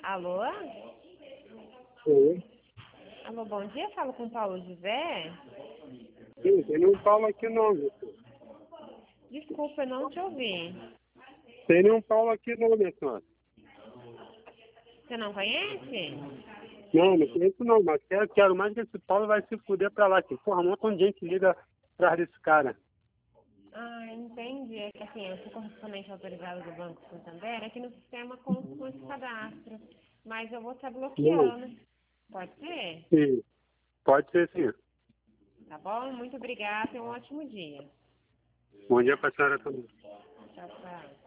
Alô? Oi. Alô, bom dia. Falo com o Paulo José. Sim, tem nenhum Paulo aqui não, meu senhor. Desculpa, eu não te ouvi. Tem nenhum Paulo aqui não, minha senhora. Você não conhece? Não conheço não, mas quero mais que esse Paulo vai se fuder pra lá. Que porra, um monte de gente liga atrás desse cara. Ah, entendi. É que assim, eu sou correspondente autorizado do Banco Santander, aqui no sistema com esse cadastro. Mas eu vou estar Não. bloqueando. Pode ser? Sim, pode ser sim. Tá bom? Muito obrigada e um ótimo dia. Bom dia pra senhora também. Tchau, tchau.